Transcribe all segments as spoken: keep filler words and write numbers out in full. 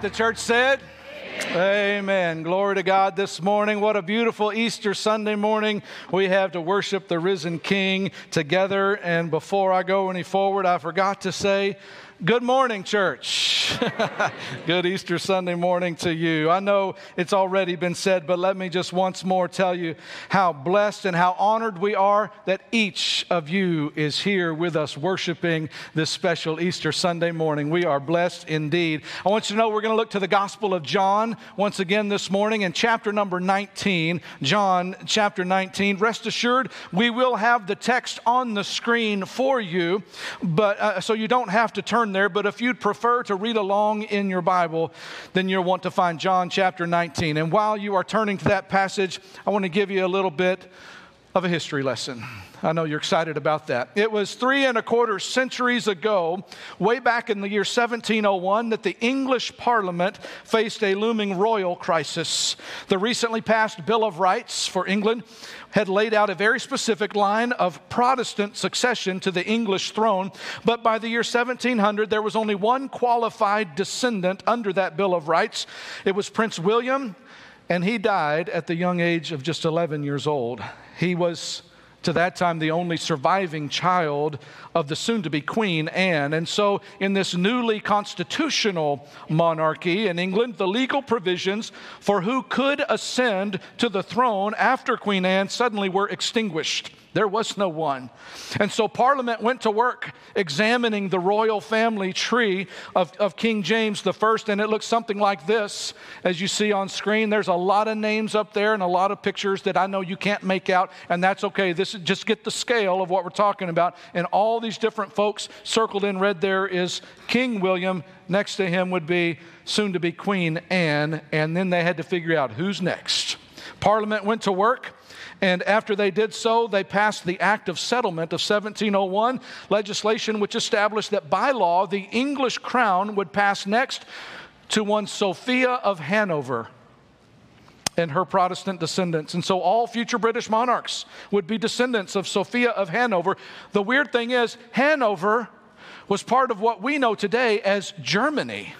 The church said, amen. Glory to God this morning. What a beautiful Easter Sunday morning we have to worship the risen King together. And before I go any forward, I forgot to say, good morning, church. Good Easter Sunday morning to you. I know it's already been said, but let me just once more tell you how blessed and how honored we are that each of you is here with us worshiping this special Easter Sunday morning. We are blessed indeed. I want you to know we're going to look to the Gospel of John once again this morning in chapter number nineteen. John chapter nineteen. Rest assured, we will have the text on the screen for you, but uh, so you don't have to turn there, but if you'd prefer to read along in your Bible, then you'll want to find John chapter nineteen. And while you are turning to that passage, I want to give you a little bit of a history lesson. I know you're excited about that. It was three and a quarter centuries ago, way back in the year seventeen oh one, that the English Parliament faced a looming royal crisis. The recently passed Bill of Rights for England had laid out a very specific line of Protestant succession to the English throne, but by the year seventeen hundred, there was only one qualified descendant under that Bill of Rights. It was Prince William, and he died at the young age of just eleven years old. He was, to that time, the only surviving child of the soon-to-be Queen Anne. And so in this newly constitutional monarchy in England, the legal provisions for who could ascend to the throne after Queen Anne suddenly were extinguished. There was no one. And so Parliament went to work examining the royal family tree of, of King James the First, and it looks something like this, as you see on screen. There's a lot of names up there and a lot of pictures that I know you can't make out, and that's okay. This is just get the scale of what we're talking about. And all these different folks circled in red there is King William. Next to him would be soon-to-be Queen Anne, and then they had to figure out who's next. Parliament went to work. And after they did so, they passed the Act of Settlement of seventeen oh one, legislation which established that by law, the English crown would pass next to one Sophia of Hanover and her Protestant descendants. And so all future British monarchs would be descendants of Sophia of Hanover. The weird thing is, Hanover was part of what we know today as Germany.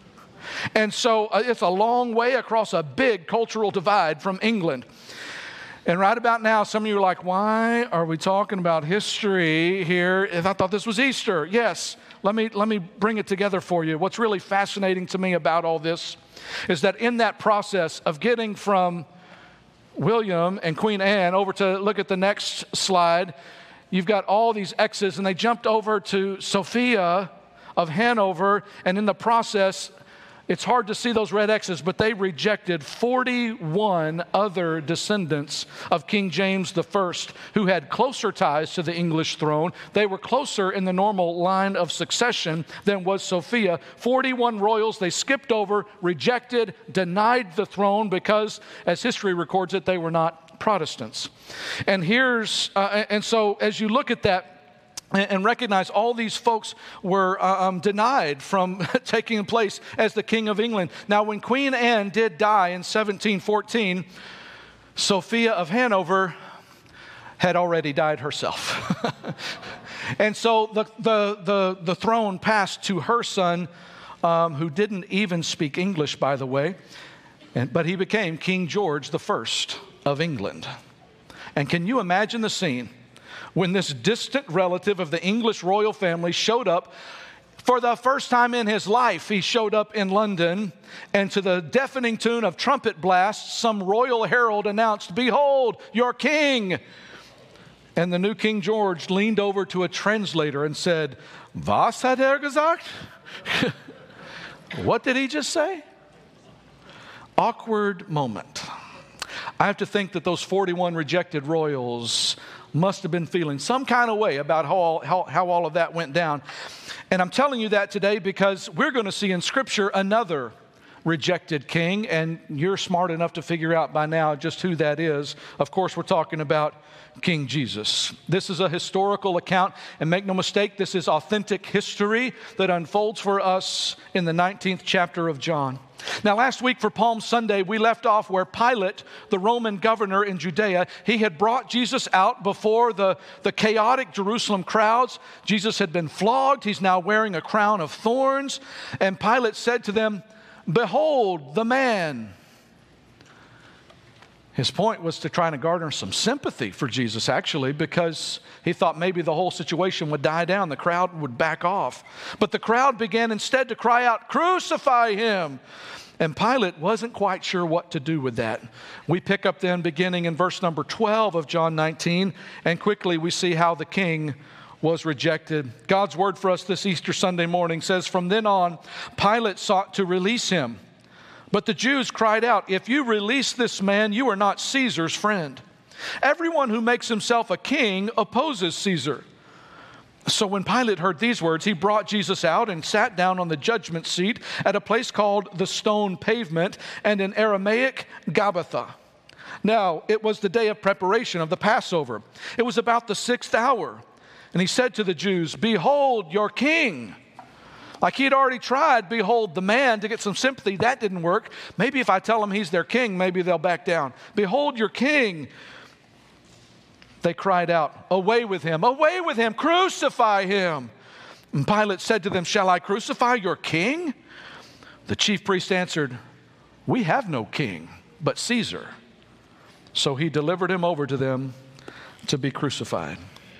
And so uh, it's a long way across a big cultural divide from England. And right about now, some of you are like, why are we talking about history here? I thought this was Easter. Yes, let me, let me bring it together for you. What's really fascinating to me about all this is that in that process of getting from William and Queen Anne over to, look at the next slide, you've got all these X's, and they jumped over to Sophia of Hanover, and in the process, it's hard to see those red X's, but they rejected forty-one other descendants of King James the First who had closer ties to the English throne. They were closer in the normal line of succession than was Sophia. forty-one royals they skipped over, rejected, denied the throne because, as history records it, they were not Protestants. And here's, uh, and so as you look at that, and recognize all these folks were uh, um, denied from taking place as the King of England. Now, when Queen Anne did die in seventeen fourteen, Sophia of Hanover had already died herself. And so the, the, the, the throne passed to her son, um, who didn't even speak English, by the way, and, but he became King George the First of England. And can you imagine the scene when this distant relative of the English royal family showed up for the first time in his life? He showed up in London, and to the deafening tune of trumpet blasts, some royal herald announced, "Behold, your king!" And the new King George leaned over to a translator and said, "Was hat er gesagt?" What did he just say? Awkward moment. I have to think that those forty-one rejected royals must have been feeling some kind of way about how all, how, how all of that went down. And I'm telling you that today because we're going to see in Scripture another rejected king, and you're smart enough to figure out by now just who that is. Of course, we're talking about King Jesus. This is a historical account, and make no mistake, this is authentic history that unfolds for us in the nineteenth chapter of John. Now, last week for Palm Sunday, we left off where Pilate, the Roman governor in Judea, he had brought Jesus out before the, the chaotic Jerusalem crowds. Jesus had been flogged. He's now wearing a crown of thorns. And Pilate said to them, behold the man. His point was to try to garner some sympathy for Jesus, actually, because he thought maybe the whole situation would die down. The crowd would back off. But the crowd began instead to cry out, "Crucify him!" And Pilate wasn't quite sure what to do with that. We pick up then beginning in verse number twelve of John nineteen, and quickly we see how the king was rejected. God's word for us this Easter Sunday morning says, "From then on, Pilate sought to release him. But the Jews cried out, 'If you release this man, you are not Caesar's friend. Everyone who makes himself a king opposes Caesar.' So when Pilate heard these words, he brought Jesus out and sat down on the judgment seat at a place called the Stone Pavement, and in Aramaic, Gabbatha. Now, it was the day of preparation of the Passover. It was about the sixth hour. And he said to the Jews, 'Behold your king.'" Like he had already tried, "Behold the man," to get some sympathy. That didn't work. Maybe if I tell them he's their king, maybe they'll back down. "Behold your king." They cried out, "Away with him, away with him, crucify him." And Pilate said to them, "Shall I crucify your king?" The chief priest answered, "We have no king but Caesar." So he delivered him over to them to be crucified.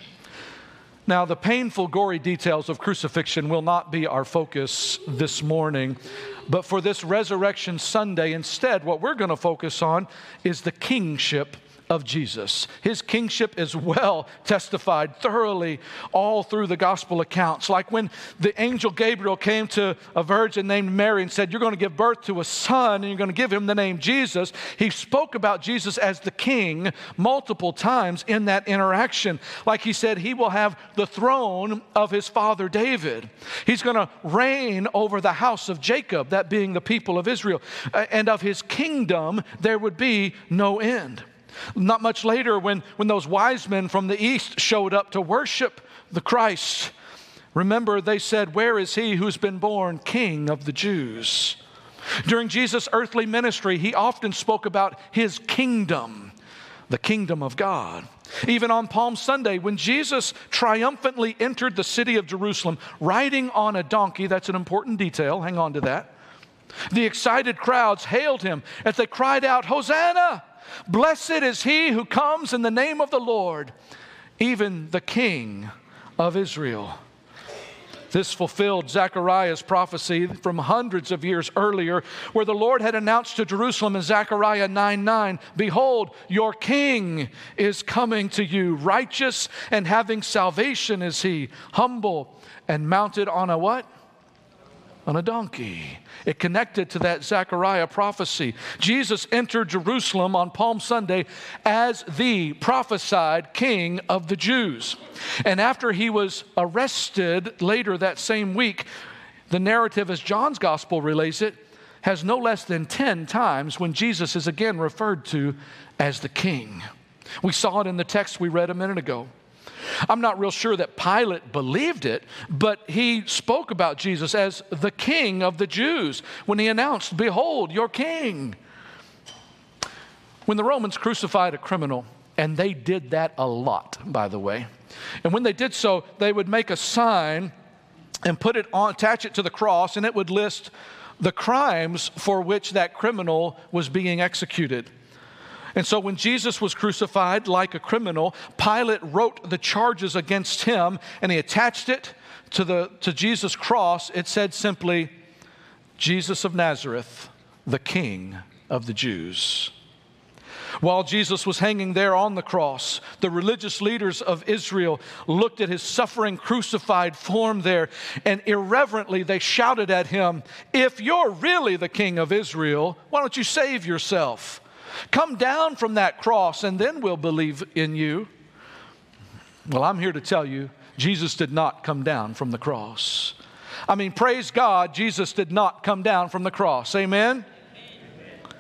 Now, the painful, gory details of crucifixion will not be our focus this morning, but for this Resurrection Sunday, instead, what we're going to focus on is the kingship of Jesus. His kingship is well testified thoroughly all through the gospel accounts. Like when the angel Gabriel came to a virgin named Mary and said, "You're going to give birth to a son and you're going to give him the name Jesus," he spoke about Jesus as the king multiple times in that interaction. Like he said, he will have the throne of his father David. He's going to reign over the house of Jacob, that being the people of Israel. And of his kingdom, there would be no end. Not much later, when, when those wise men from the east showed up to worship the Christ, remember they said, "Where is he who's been born King of the Jews?" During Jesus' earthly ministry, he often spoke about his kingdom, the kingdom of God. Even on Palm Sunday, when Jesus triumphantly entered the city of Jerusalem, riding on a donkey, that's an important detail, hang on to that. The excited crowds hailed him as they cried out, "Hosanna! Blessed is he who comes in the name of the Lord, even the King of Israel." This fulfilled Zechariah's prophecy from hundreds of years earlier, where the Lord had announced to Jerusalem in Zechariah nine nine, "Behold, your king is coming to you. Righteous and having salvation is he, humble and mounted on a" what? On a donkey. It connected to that Zechariah prophecy. Jesus entered Jerusalem on Palm Sunday as the prophesied King of the Jews. And after he was arrested later that same week, the narrative as John's gospel relays it, has no less than ten times when Jesus is again referred to as the King. We saw it in the text we read a minute ago. I'm not real sure that Pilate believed it, but he spoke about Jesus as the King of the Jews when he announced, "Behold, your king." When the Romans crucified a criminal, and they did that a lot, by the way, and when they did so, they would make a sign and put it on, attach it to the cross, and it would list the crimes for which that criminal was being executed. And so when Jesus was crucified like a criminal, Pilate wrote the charges against him and he attached it to the to Jesus' cross. It said simply, "Jesus of Nazareth, the King of the Jews." While Jesus was hanging there on the cross, the religious leaders of Israel looked at his suffering, crucified form there, and irreverently they shouted at him, "If you're really the King of Israel, why don't you save yourself? Come down from that cross and then we'll believe in you." Well, I'm here to tell you, Jesus did not come down from the cross. I mean, praise God, Jesus did not come down from the cross. Amen? Amen.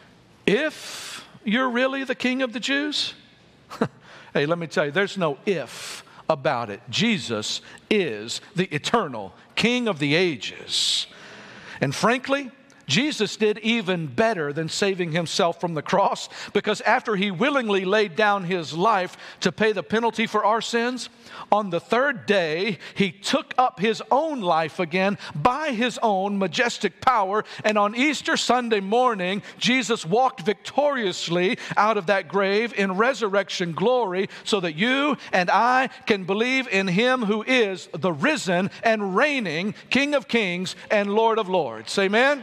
If you're really the King of the Jews, hey, let me tell you, there's no if about it. Jesus is the eternal King of the ages. And frankly, Jesus did even better than saving himself from the cross, because after he willingly laid down his life to pay the penalty for our sins, on the third day, he took up his own life again by his own majestic power. And on Easter Sunday morning, Jesus walked victoriously out of that grave in resurrection glory, so that you and I can believe in him who is the risen and reigning King of Kings and Lord of Lords. Amen?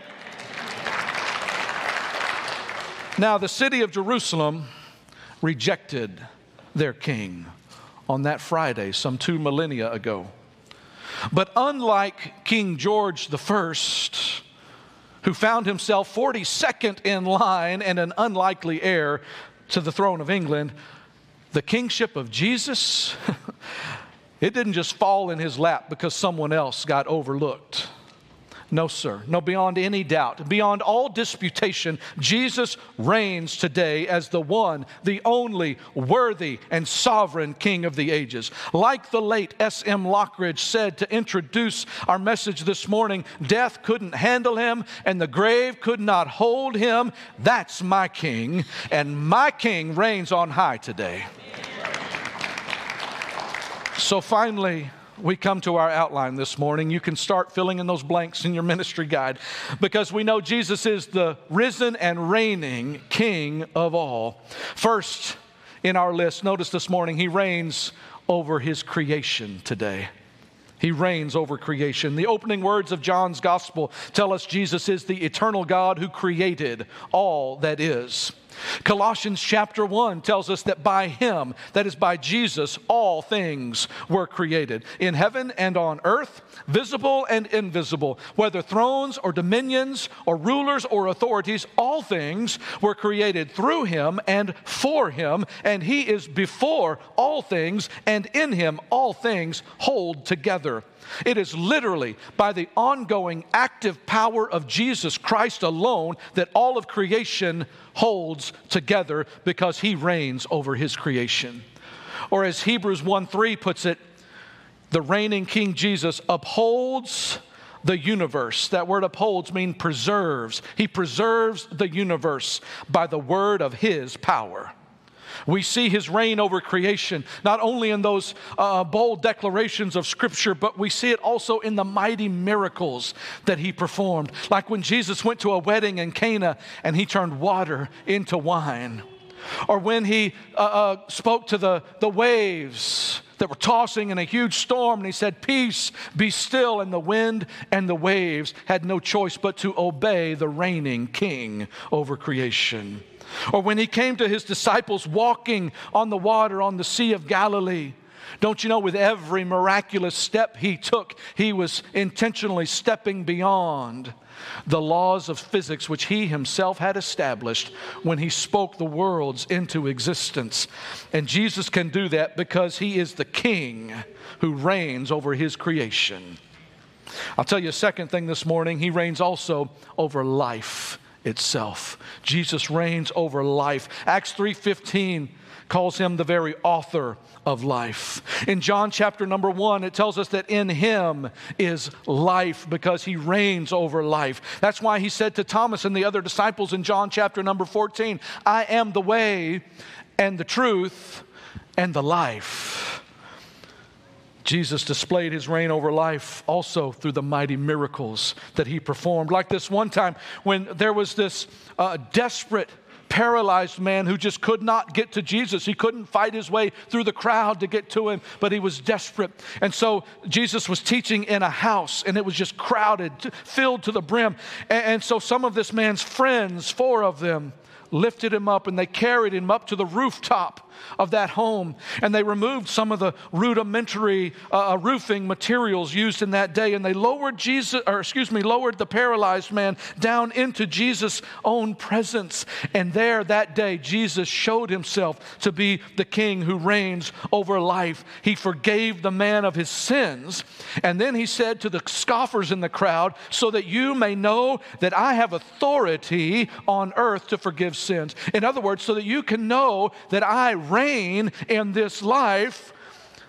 Now, the city of Jerusalem rejected their king on that Friday some two millennia ago. But unlike King George the First, who found himself forty-second in line and an unlikely heir to the throne of England, the kingship of Jesus, it didn't just fall in his lap because someone else got overlooked. No, sir. No, beyond any doubt, beyond all disputation, Jesus reigns today as the one, the only, worthy, and sovereign King of the ages. Like the late S M Lockridge said to introduce our message this morning, death couldn't handle him and the grave could not hold him. That's my King, and my King reigns on high today. So finally, we come to our outline this morning. You can start filling in those blanks in your ministry guide, because we know Jesus is the risen and reigning King of all. First in our list, notice this morning, he reigns over his creation today. He reigns over creation. The opening words of John's gospel tell us Jesus is the eternal God who created all that is. Colossians chapter one tells us that by him, that is by Jesus, all things were created, in heaven and on earth, visible and invisible, whether thrones or dominions or rulers or authorities, all things were created through him and for him, and he is before all things, and in him all things hold together. It is literally by the ongoing active power of Jesus Christ alone that all of creation holds together, because he reigns over his creation. Or as Hebrews one three puts it, the reigning King Jesus upholds the universe. That word upholds means preserves. He preserves the universe by the word of his power. We see his reign over creation, not only in those uh, bold declarations of Scripture, but we see it also in the mighty miracles that he performed. Like when Jesus went to a wedding in Cana and he turned water into wine. Or when he uh, uh, spoke to the, the waves that were tossing in a huge storm, and he said, "Peace, be still," and the wind and the waves had no choice but to obey the reigning King over creation. Or when he came to his disciples walking on the water on the Sea of Galilee, don't you know, with every miraculous step he took, he was intentionally stepping beyond the laws of physics which he himself had established when he spoke the worlds into existence. And Jesus can do that because he is the King who reigns over his creation. I'll tell you a second thing this morning. He reigns also over life itself. Jesus reigns over life. Acts three fifteen calls him the very author of life. In John chapter number one, it tells us that in him is life, because he reigns over life. That's why he said to Thomas and the other disciples in John chapter number fourteen, "I am the way and the truth and the life." Jesus displayed his reign over life also through the mighty miracles that he performed. Like this one time when there was this uh, desperate, paralyzed man who just could not get to Jesus. He couldn't fight his way through the crowd to get to him, but he was desperate. And so Jesus was teaching in a house, and it was just crowded, filled to the brim. And, and so some of this man's friends, four of them, lifted him up, and they carried him up to the rooftop of that home, and they removed some of the rudimentary uh, roofing materials used in that day, and they lowered Jesus, or excuse me, lowered the paralyzed man down into Jesus' own presence. And there that day, Jesus showed himself to be the King who reigns over life. He forgave the man of his sins, and then he said to the scoffers in the crowd, "So that you may know that I have authority on earth to forgive sins." In other words, so that you can know that I reign in this life,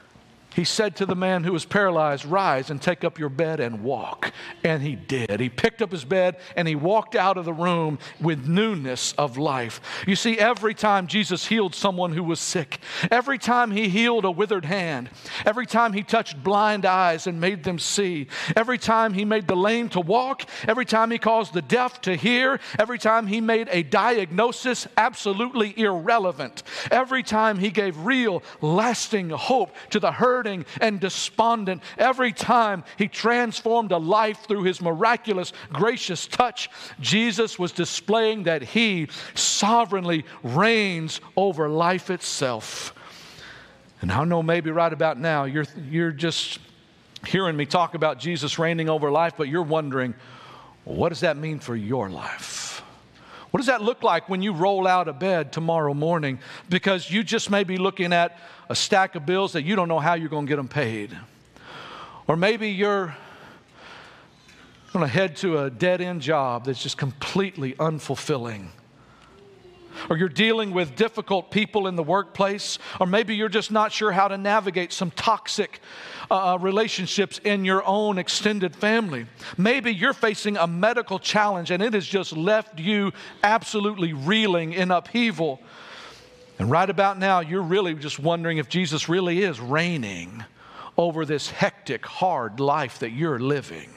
He said to the man who was paralyzed, "Rise and take up your bed and walk." And he did. He picked up his bed and he walked out of the room with newness of life. You see, every time Jesus healed someone who was sick, every time he healed a withered hand, every time he touched blind eyes and made them see, every time he made the lame to walk, every time he caused the deaf to hear, every time he made a diagnosis absolutely irrelevant, every time he gave real, lasting hope to the hurting and despondent, every time he transformed a life through his miraculous, gracious touch, Jesus was displaying that he sovereignly reigns over life itself. And I know maybe right about now you're, you're just hearing me talk about Jesus reigning over life, but you're wondering, what does that mean for your life? What does that look like when you roll out of bed tomorrow morning? Because you just may be looking at a stack of bills that you don't know how you're going to get them paid. Or maybe you're going to head to a dead-end job that's just completely unfulfilling. Or you're dealing with difficult people in the workplace. Or maybe you're just not sure how to navigate some toxic uh, relationships in your own extended family. Maybe you're facing a medical challenge and it has just left you absolutely reeling in upheaval. And right about now, you're really just wondering if Jesus really is reigning over this hectic, hard life that you're living.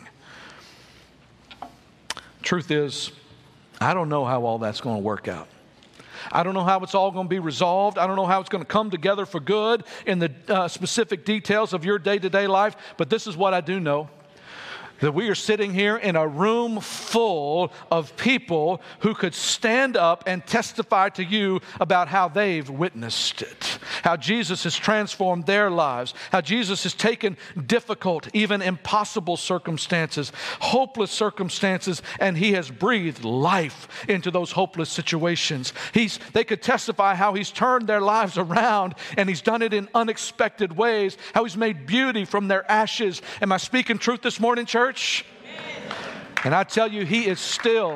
Truth is, I don't know how all that's going to work out. I don't know how it's all going to be resolved. I don't know how it's going to come together for good in the uh, specific details of your day-to-day life. But this is what I do know. That we are sitting here in a room full of people who could stand up and testify to you about how they've witnessed it, how Jesus has transformed their lives, how Jesus has taken difficult, even impossible circumstances, hopeless circumstances, and he has breathed life into those hopeless situations. He's, they could testify how he's turned their lives around, and he's done it in unexpected ways, how he's made beauty from their ashes. Am I speaking truth this morning, church? And I tell you, he is still,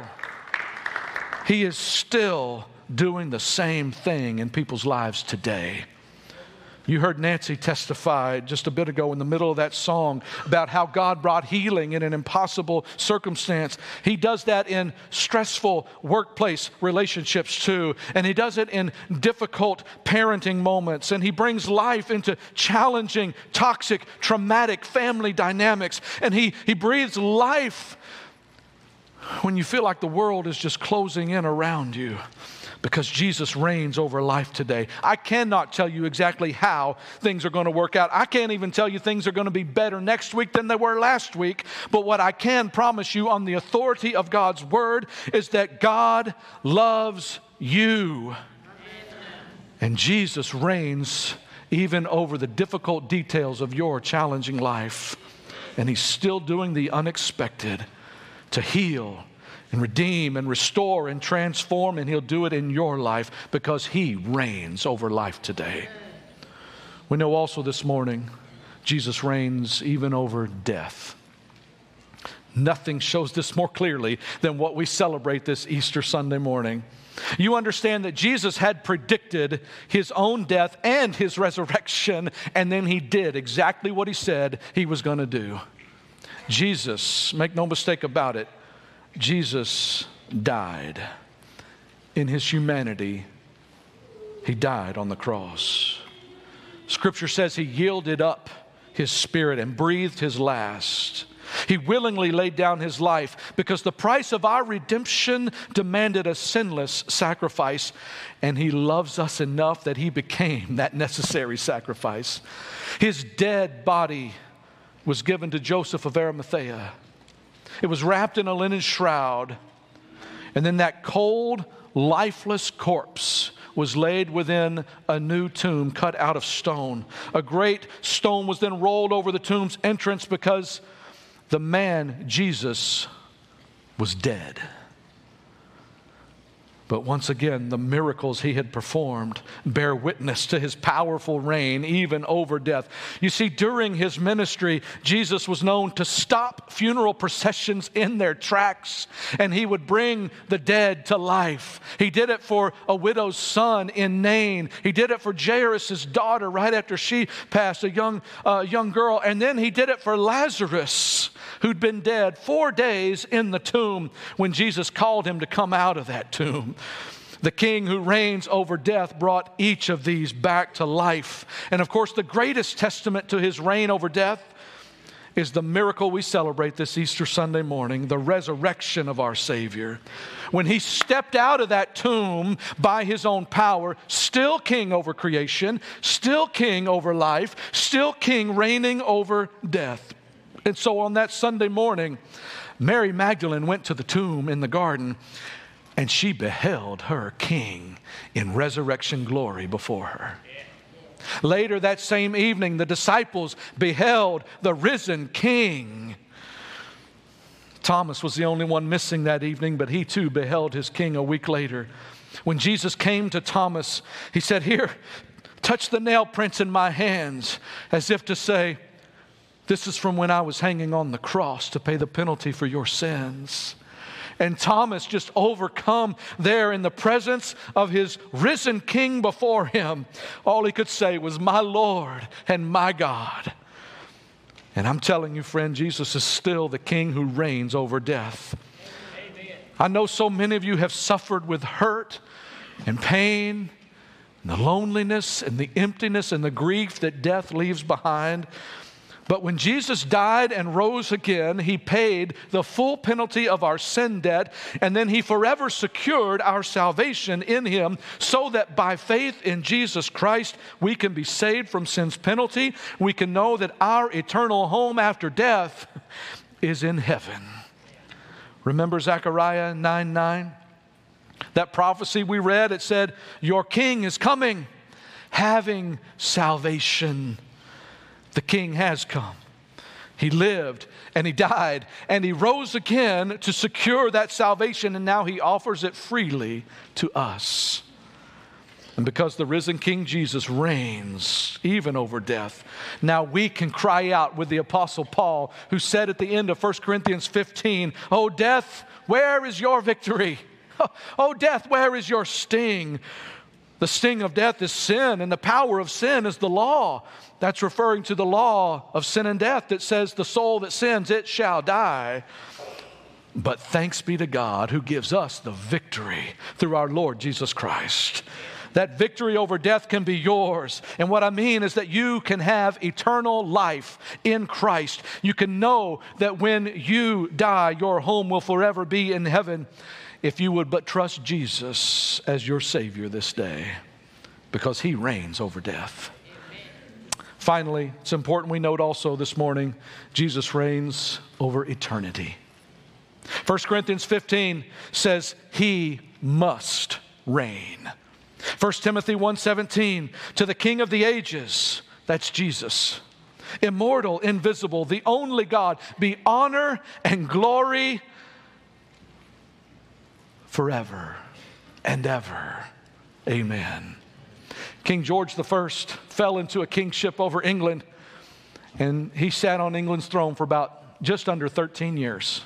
he is still doing the same thing in people's lives today. You heard Nancy testify just a bit ago in the middle of that song about how God brought healing in an impossible circumstance. He does that in stressful workplace relationships too. And he does it in difficult parenting moments. And he brings life into challenging, toxic, traumatic family dynamics. And he, he breathes life when you feel like the world is just closing in around you. Because Jesus reigns over life today. I cannot tell you exactly how things are going to work out. I can't even tell you things are going to be better next week than they were last week. But what I can promise you on the authority of God's word is that God loves you. And Jesus reigns even over the difficult details of your challenging life. And he's still doing the unexpected to heal and redeem and restore and transform, and he'll do it in your life because he reigns over life today. We know also this morning Jesus reigns even over death. Nothing shows this more clearly than what we celebrate this Easter Sunday morning. You understand that Jesus had predicted his own death and his resurrection, and then he did exactly what he said he was going to do. Jesus, make no mistake about it, Jesus died. In his humanity, he died on the cross. Scripture says he yielded up his spirit and breathed his last. He willingly laid down his life because the price of our redemption demanded a sinless sacrifice, and he loves us enough that he became that necessary sacrifice. His dead body was given to Joseph of Arimathea. It was wrapped in a linen shroud, and then that cold, lifeless corpse was laid within a new tomb cut out of stone. A great stone was then rolled over the tomb's entrance because the man, Jesus, was dead. But once again, the miracles he had performed bear witness to his powerful reign, even over death. You see, during his ministry, Jesus was known to stop funeral processions in their tracks, and he would bring the dead to life. He did it for a widow's son in Nain. He did it for Jairus' daughter right after she passed, a young, uh, young girl. And then he did it for Lazarus, who'd been dead four days in the tomb when Jesus called him to come out of that tomb. The King who reigns over death brought each of these back to life. And of course, the greatest testament to his reign over death is the miracle we celebrate this Easter Sunday morning, the resurrection of our Savior. When he stepped out of that tomb by his own power, still king over creation, still king over life, still king reigning over death. And so on that Sunday morning, Mary Magdalene went to the tomb in the garden, and she beheld her King in resurrection glory before her. Later that same evening, the disciples beheld the risen King. Thomas was the only one missing that evening, but he too beheld his King a week later. When Jesus came to Thomas, he said, "Here, touch the nail prints in my hands," as if to say, "This is from when I was hanging on the cross to pay the penalty for your sins." And Thomas, just overcome there in the presence of his risen King before him, all he could say was, "My Lord and my God." And I'm telling you, friend, Jesus is still the King who reigns over death. Amen. I know so many of you have suffered with hurt and pain, and the loneliness and the emptiness and the grief that death leaves behind. But when Jesus died and rose again, he paid the full penalty of our sin debt, and then he forever secured our salvation in him, so that by faith in Jesus Christ, we can be saved from sin's penalty. We can know that our eternal home after death is in heaven. Remember Zechariah nine nine? That prophecy we read, it said, "Your king is coming, having salvation." The King has come. He lived and he died and he rose again to secure that salvation, and now he offers it freely to us. And because the risen King Jesus reigns even over death, now we can cry out with the Apostle Paul, who said at the end of First Corinthians fifteen, "O death, where is your victory? O death, where is your sting?" The sting of death is sin, and the power of sin is the law. That's referring to the law of sin and death that says the soul that sins, it shall die. But thanks be to God who gives us the victory through our Lord Jesus Christ. That victory over death can be yours. And what I mean is that you can have eternal life in Christ. You can know that when you die, your home will forever be in heaven, if you would but trust Jesus as your Savior this day, because he reigns over death. Amen. Finally, it's important we note also this morning, Jesus reigns over eternity. First Corinthians fifteen says he must reign. First Timothy one seventeen, to the King of the ages, that's Jesus, immortal, invisible, the only God, be honor and glory forever and ever. Amen. King George the First fell into a kingship over England, and he sat on England's throne for about just under thirteen years.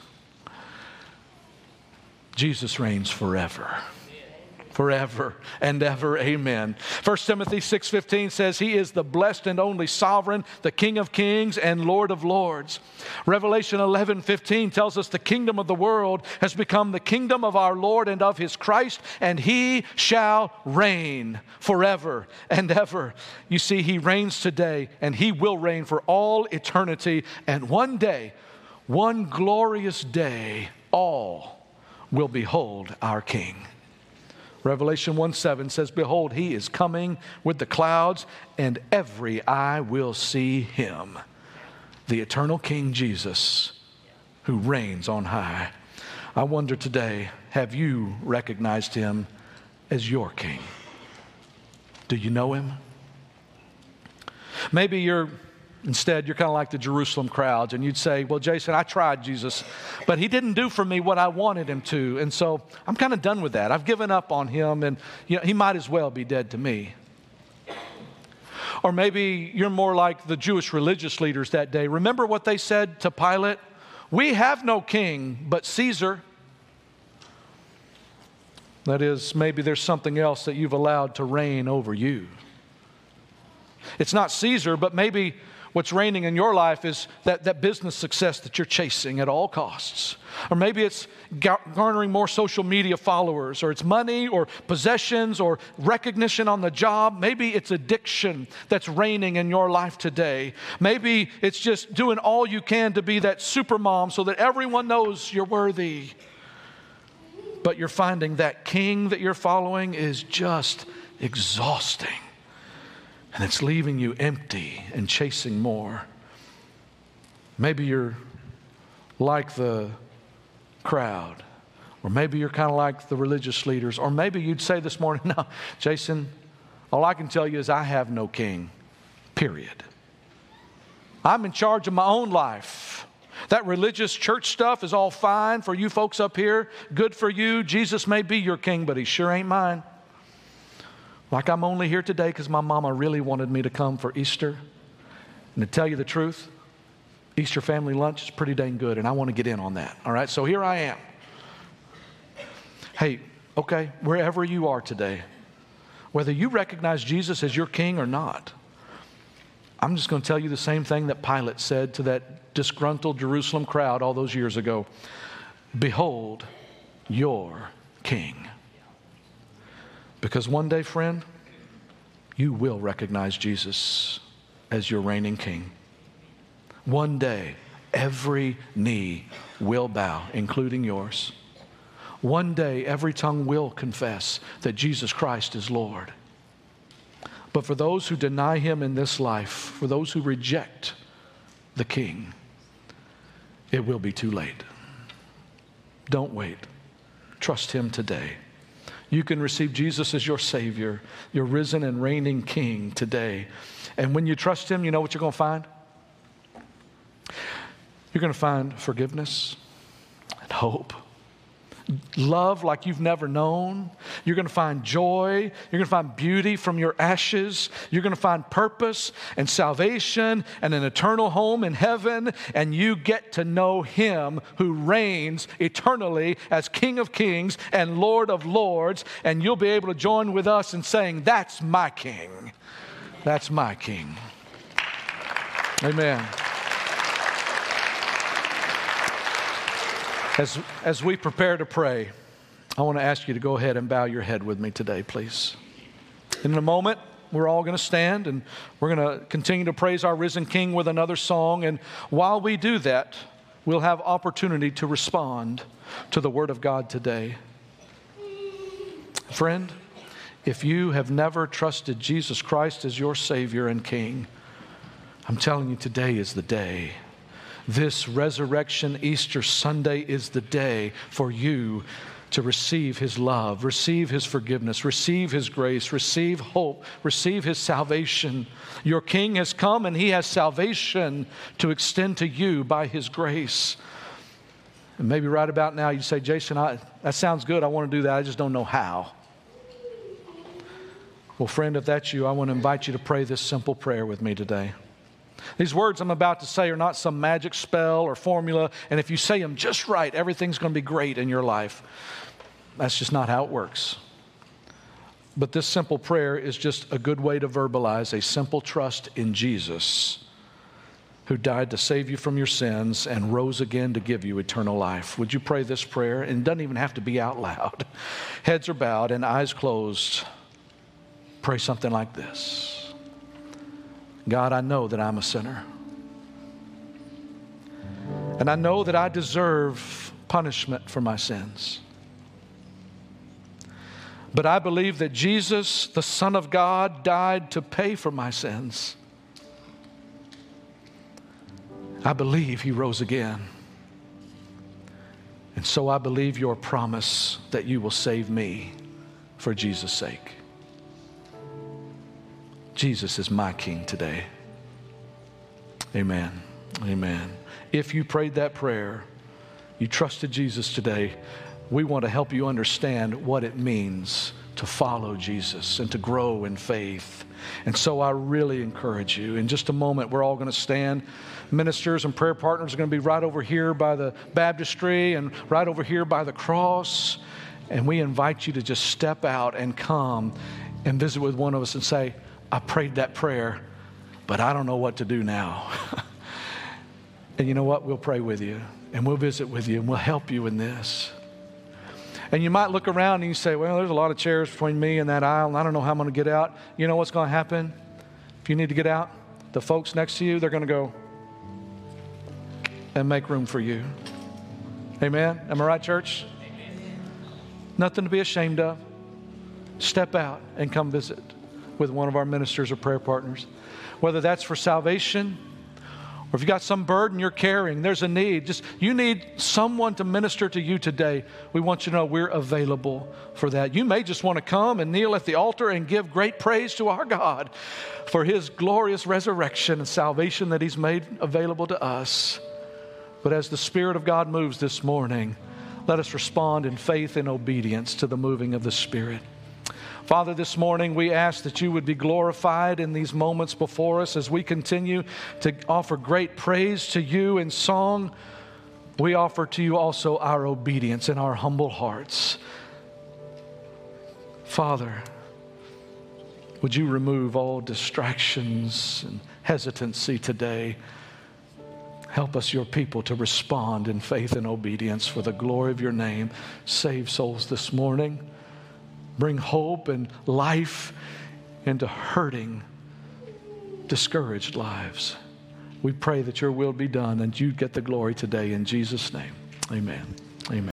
Jesus reigns forever. Forever and ever. Amen. First Timothy six fifteen says he is the blessed and only sovereign, the King of kings and Lord of lords. Revelation eleven fifteen tells us the kingdom of the world has become the kingdom of our Lord and of his Christ, and he shall reign forever and ever. You see, he reigns today, and he will reign for all eternity. And one day, one glorious day, all will behold our King. Revelation one seven says, behold, he is coming with the clouds, and every eye will see him, the eternal King Jesus, who reigns on high. I wonder today, have you recognized him as your King? Do you know him? Maybe you're Instead, you're kind of like the Jerusalem crowds, and you'd say, well, Jason, I tried Jesus, but he didn't do for me what I wanted him to, and so I'm kind of done with that. I've given up on him, and you know, he might as well be dead to me. Or maybe you're more like the Jewish religious leaders that day. Remember what they said to Pilate? We have no king but Caesar. That is, maybe there's something else that you've allowed to reign over you. It's not Caesar, but maybe what's reigning in your life is that, that business success that you're chasing at all costs. Or maybe it's garnering more social media followers, or it's money or possessions or recognition on the job. Maybe it's addiction that's reigning in your life today. Maybe it's just doing all you can to be that super mom so that everyone knows you're worthy. But you're finding that king that you're following is just exhausting. And it's leaving you empty and chasing more. Maybe you're like the crowd. Or maybe you're kind of like the religious leaders. Or maybe you'd say this morning, no, Jason, all I can tell you is I have no king, period. I'm in charge of my own life. That religious church stuff is all fine for you folks up here. Good for you. Jesus may be your king, but he sure ain't mine. Like I'm only here today because my mama really wanted me to come for Easter. And to tell you the truth, Easter family lunch is pretty dang good, and I want to get in on that. All right, so here I am. Hey, okay, wherever you are today, whether you recognize Jesus as your king or not, I'm just going to tell you the same thing that Pilate said to that disgruntled Jerusalem crowd all those years ago. Behold your king. Because one day, friend, you will recognize Jesus as your reigning king. One day, every knee will bow, including yours. One day, every tongue will confess that Jesus Christ is Lord. But for those who deny him in this life, for those who reject the king, it will be too late. Don't wait. Trust him today. You can receive Jesus as your Savior, your risen and reigning King today. And when you trust him, you know what you're going to find? You're going to find forgiveness and hope. Love like you've never known. You're going to find joy. You're going to find beauty from your ashes. You're going to find purpose and salvation and an eternal home in heaven. And you get to know him who reigns eternally as King of Kings and Lord of Lords. And you'll be able to join with us in saying, that's my King. That's my King. Amen. As, as we prepare to pray, I want to ask you to go ahead and bow your head with me today, please. In a moment, we're all going to stand and we're going to continue to praise our risen King with another song. And while we do that, we'll have opportunity to respond to the Word of God today. Friend, if you have never trusted Jesus Christ as your Savior and King, I'm telling you, today is the day. This resurrection Easter Sunday is the day for you to receive his love, receive his forgiveness, receive his grace, receive hope, receive his salvation. Your King has come and he has salvation to extend to you by his grace. And maybe right about now you say, Jason, I, that sounds good. I want to do that. I just don't know how. Well, friend, if that's you, I want to invite you to pray this simple prayer with me today. These words I'm about to say are not some magic spell or formula, and if you say them just right, everything's going to be great in your life. That's just not how it works. But this simple prayer is just a good way to verbalize a simple trust in Jesus, who died to save you from your sins and rose again to give you eternal life. Would you pray this prayer? And it doesn't even have to be out loud. Heads are bowed and eyes closed. Pray something like this. God, I know that I'm a sinner. And I know that I deserve punishment for my sins. But I believe that Jesus, the Son of God, died to pay for my sins. I believe he rose again. And so I believe your promise that you will save me for Jesus' sake. Jesus is my King today. Amen. Amen. If you prayed that prayer, you trusted Jesus today, we want to help you understand what it means to follow Jesus and to grow in faith. And so I really encourage you. In just a moment, we're all going to stand. Ministers and prayer partners are going to be right over here by the baptistry and right over here by the cross. And we invite you to just step out and come and visit with one of us and say, I prayed that prayer, but I don't know what to do now. And you know what? We'll pray with you, and we'll visit with you, and we'll help you in this. And you might look around and you say, well, there's a lot of chairs between me and that aisle, and I don't know how I'm going to get out. You know what's going to happen? If you need to get out, the folks next to you, they're going to go and make room for you. Amen? Am I right, church? Amen. Nothing to be ashamed of. Step out and come visit with one of our ministers or prayer partners. Whether that's for salvation, or if you've got some burden you're carrying, there's a need. Just you need someone to minister to you today. We want you to know we're available for that. You may just want to come and kneel at the altar and give great praise to our God for His glorious resurrection and salvation that He's made available to us. But as the Spirit of God moves this morning, let us respond in faith and obedience to the moving of the Spirit. Father, this morning we ask that you would be glorified in these moments before us as we continue to offer great praise to you in song. We offer to you also our obedience and our humble hearts. Father, would you remove all distractions and hesitancy today? Help us, your people, to respond in faith and obedience for the glory of your name. Save souls this morning. Bring hope and life into hurting, discouraged lives. We pray that your will be done and you get the glory today in Jesus' name. Amen. Amen.